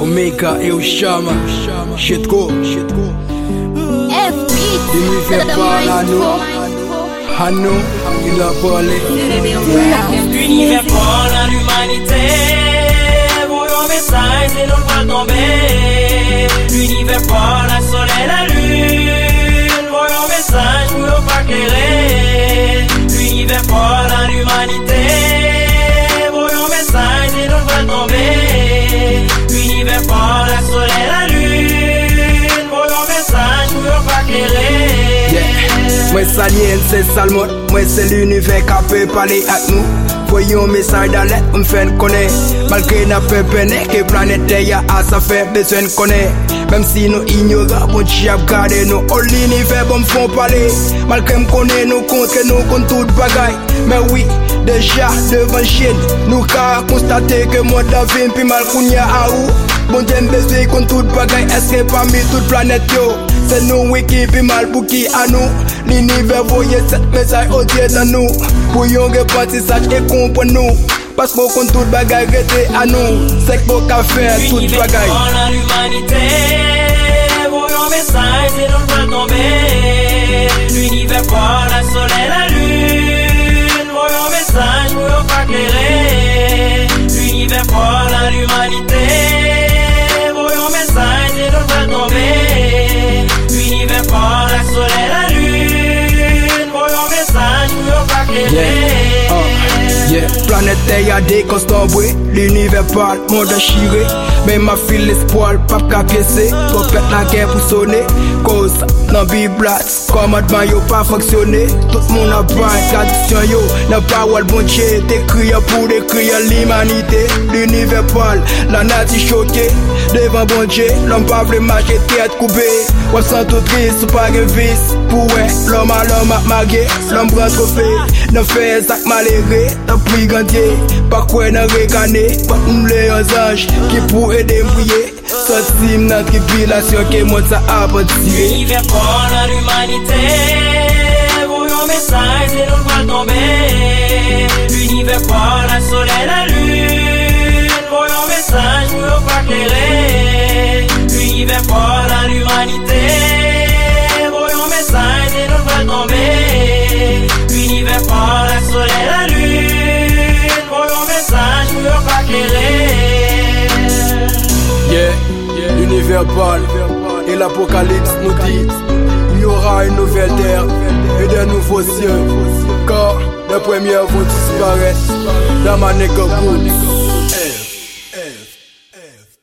Omega et Oshama, Chetko, l'univers parle à nous, il a parlé. L'univers parle à l'humanité, voyons message et nous va tomber. L'univers parle à soleil, la lune, voyons message pour nous pas éclairer. L'univers parle à l'humanité, voyons message et nous va tomber. L'univers parle à soleil, la lune, voyons message pour nous pas éclairer. Moi salien c'est Salmon, moi c'est l'univers qui peut parler avec nous. Voyons un message dans l'air, on fait connaître. Malgré n'a pas peine que planète Terre a ça fait besoin de connaître. Même si nous ignorons, bon Dieu a gardé nous. All l'univers bon font parler. Malgré nous connaît nous contre toute bagaille. Mais oui, déjà devant chaîne, nous avons constaté que moi d'avine puis mal qu'on y a à où. Bon Dieu besoin contre toute bagaille. Est-ce que parmi toute planète yo, c'est nous qui puis mal pour qui à nous. L'univers voyait cette message au Dieu dans nous. Pour yon repentissage et comprendre nous. Parce qu'on compte toute bagaille rester à nous. C'est qu'on peut faire toute bagaille. L'univers l'humanité, voyons message et nous va tomber. L'univers parle à soleil, la lune, voyons message pour nous pas éclairer. L'univers parle à l'humanité, voyons message et nous va tomber. L'univers parle à soleil, la lune, voyons message pour nous pas éclairer. Planète Terre y'a des constants bruits. L'univers parle, monde chiré. Mais ma fille l'espoir, pas qu'à piécer. Trompette la guerre pour sonner. Cause, dans Bible, commandement yo pas fonctionné. Tout le monde a pas tradition yo. N'a pas ou le bon Dieu. T'écris pour décrire l'humanité. L'univers parle, la nature choquée. Devant bon Dieu, l'homme pas voulu marcher tête coupée. Ou sans tout triste, pas de vice. Pour l'homme à l'homme a magué. L'homme prend trophée. N'a fait sac malheureux. N'a pris gandier. Pas quoi n'a régané. Pas nous les anges qui pour aider m'prier. Sortir notre tribulation qui monte ça à partir. L'univers parle à l'humanité, voyons message et nous va tomber. L'univers parle à soleil, la lune, voyons message pour nous pas éclairer. L'univers parle à l'humanité, voyons message et nous va tomber. L'univers parle à soleil, la lune, voyons message pour nous pas éclairer. L'univers parle et l'Apocalypse nous dit il y aura une nouvelle terre et de nouveaux cieux. Car les premières vont disparaître dans ma négociation.